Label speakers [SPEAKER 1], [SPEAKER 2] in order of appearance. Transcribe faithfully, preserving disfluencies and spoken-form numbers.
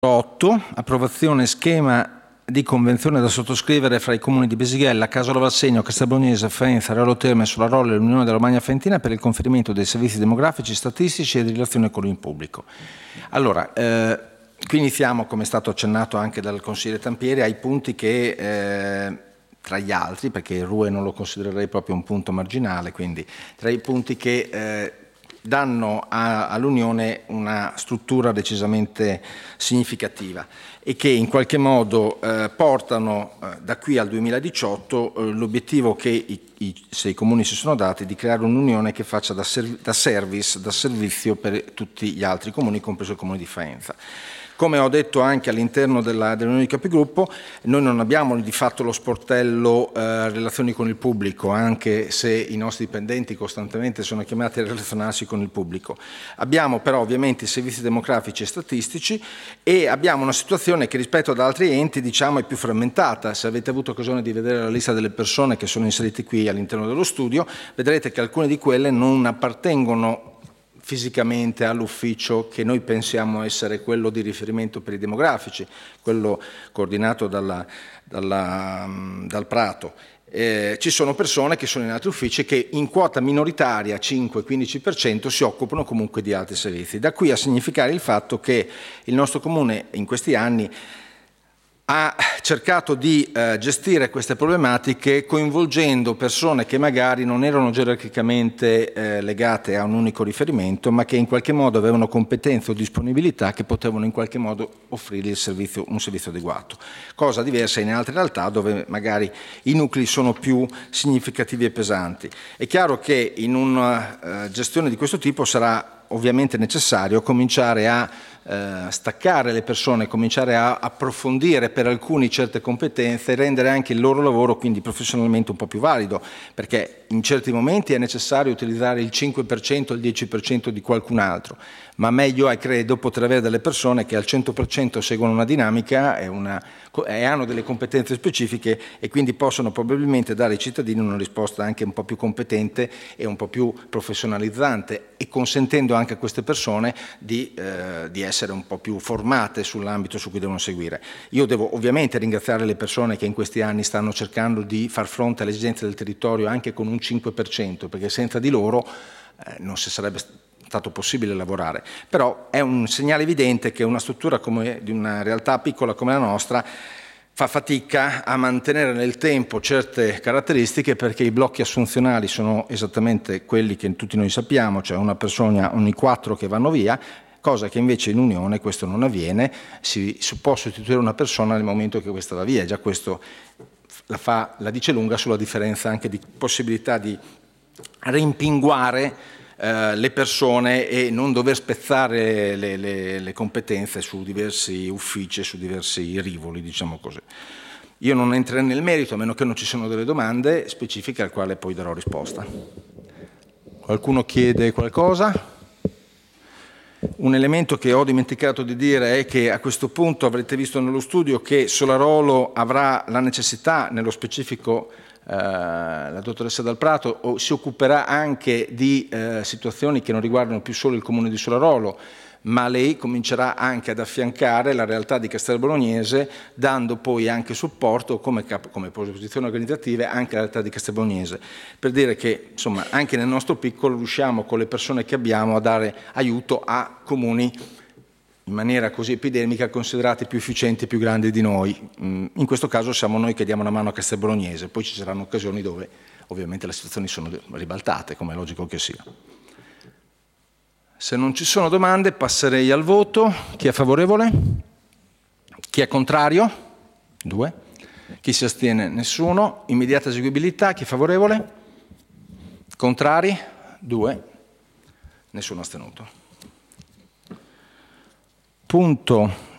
[SPEAKER 1] otto. Approvazione schema di convenzione da sottoscrivere fra i comuni di Besighella, Casolo Valsegno, Castelbolognese, Faenza, Reolo Terme, Solarolla e l'Unione della Romagna Faentina per il conferimento dei servizi demografici, statistici e di relazione con il pubblico. Allora, eh, qui iniziamo, come è stato accennato anche dal consigliere Tampieri, ai punti che, eh, tra gli altri, perché il R U E non lo considererei proprio un punto marginale, quindi tra i punti che eh, danno all'Unione una struttura decisamente significativa e che in qualche modo eh, portano eh, da qui al duemiladiciotto eh, l'obiettivo che i, i sei comuni si sono dati di creare un'Unione che faccia da, serv da service, da servizio per tutti gli altri comuni, compreso il comune di Faenza. Come ho detto anche all'interno dell'Unione di Capigruppo, noi non abbiamo di fatto lo sportello eh, relazioni con il pubblico, anche se i nostri dipendenti costantemente sono chiamati a relazionarsi con il pubblico. Abbiamo però ovviamente i servizi demografici e statistici e abbiamo una situazione che rispetto ad altri enti diciamo è più frammentata. Se avete avuto occasione di vedere la lista delle persone che sono inserite qui all'interno dello studio, vedrete che alcune di quelle non appartengono fisicamente all'ufficio che noi pensiamo essere quello di riferimento per i demografici, quello coordinato dalla, dalla, dal Prato. Eh, ci sono persone che sono in altri uffici che in quota minoritaria, cinque quindici per cento, si occupano comunque di altri servizi. Da qui a significare il fatto che il nostro comune in questi anni ha cercato di eh, gestire queste problematiche coinvolgendo persone che magari non erano gerarchicamente eh, legate a un unico riferimento, ma che in qualche modo avevano competenze o disponibilità che potevano in qualche modo offrire il servizio, un servizio adeguato. Cosa diversa in altre realtà dove magari i nuclei sono più significativi e pesanti. È chiaro che in una uh, gestione di questo tipo sarà ovviamente necessario cominciare a eh, staccare le persone, cominciare a approfondire per alcuni certe competenze e rendere anche il loro lavoro quindi professionalmente un po' più valido, perché in certi momenti è necessario utilizzare il cinque per cento, il dieci per cento di qualcun altro, ma meglio è credo poter avere delle persone che al cento per cento seguono una dinamica e, una, e hanno delle competenze specifiche e quindi possono probabilmente dare ai cittadini una risposta anche un po' più competente e un po' più professionalizzante e consentendo anche a queste persone di, eh, di essere un po' più formate sull'ambito su cui devono seguire. Io devo ovviamente ringraziare le persone che in questi anni stanno cercando di far fronte alle esigenze del territorio anche con un cinque per cento, perché senza di loro eh, non si sarebbe stato possibile lavorare. Però è un segnale evidente che una struttura come di una realtà piccola come la nostra fa fatica a mantenere nel tempo certe caratteristiche perché i blocchi assunzionali sono esattamente quelli che tutti noi sappiamo, cioè una persona ogni quattro che vanno via, cosa che invece in Unione questo non avviene, si, si può sostituire una persona nel momento che questa va via, già questo la, fa, la dice lunga sulla differenza anche di possibilità di rimpinguare eh, le persone e non dover spezzare le, le, le competenze su diversi uffici, su diversi rivoli, diciamo così. Io non entrerò nel merito, a meno che non ci siano delle domande specifiche al quale poi darò risposta. Qualcuno chiede qualcosa? Un elemento che ho dimenticato di dire è che a questo punto avrete visto nello studio che Solarolo avrà la necessità, nello specifico eh, la dottoressa Dal Prato, o si occuperà anche di eh, situazioni che non riguardano più solo il comune di Solarolo, ma lei comincerà anche ad affiancare la realtà di Castelbolognese, dando poi anche supporto come, come posizioni organizzative anche alla realtà di Castelbolognese, per dire che insomma anche nel nostro piccolo riusciamo con le persone che abbiamo a dare aiuto a comuni in maniera così epidemica considerati più efficienti e più grandi di noi. In questo caso siamo noi che diamo una mano a Castelbolognese, poi ci saranno occasioni dove ovviamente le situazioni sono ribaltate, come è logico che sia. Se non ci sono domande passerei al voto. Chi è favorevole? Chi è contrario? Due. Chi si astiene? Nessuno. Immediata eseguibilità. Chi è favorevole? Contrari? Due. Nessuno astenuto. Punto